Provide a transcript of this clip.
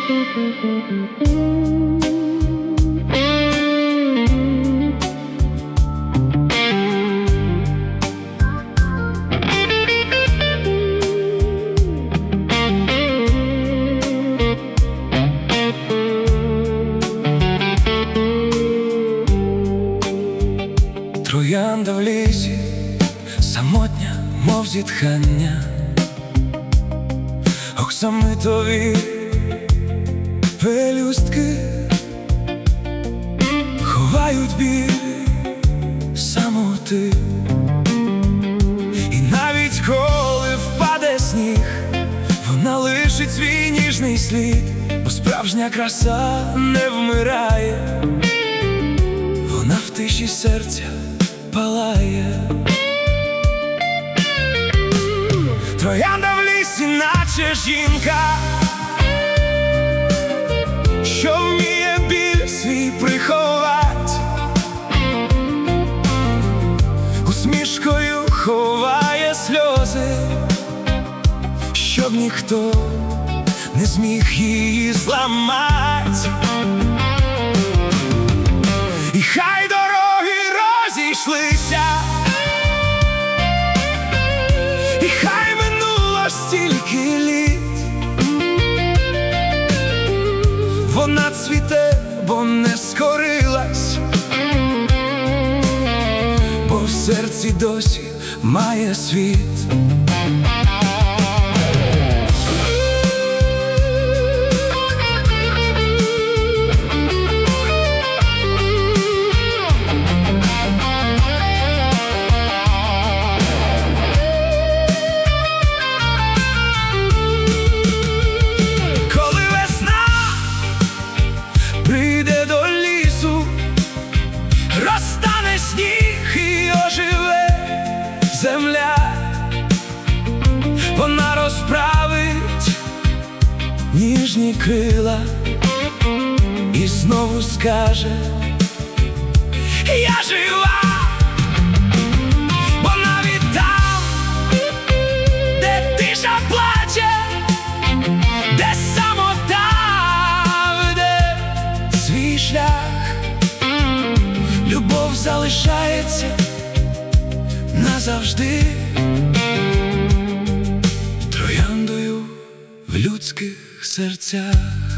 Троянда в лісі, самотня, мов зітхання, оксамитові пелюстки ховають біль самоти. І навіть коли впаде сніг, вона лишить свій ніжний слід, бо справжня краса не вмирає, вона в тиші серця палає. Троянда в лісі, наче жінка, що вміє біль свій приховать, усмішкою ховає сльози, щоб ніхто не зміг її зламать. І хай дороги розійшлися, і хай минуло стільки літ, вона цвіте, бо не скорилась, бо в серці досі має світ. Прийде до лісу, розтане сніг і оживе земля, вона розправить ніжні крила і знову скаже: я жива. Бо навіть там, де тиша плаче, де самота веде свій шлях, любов залишається назавжди, трояндою в людських серцях.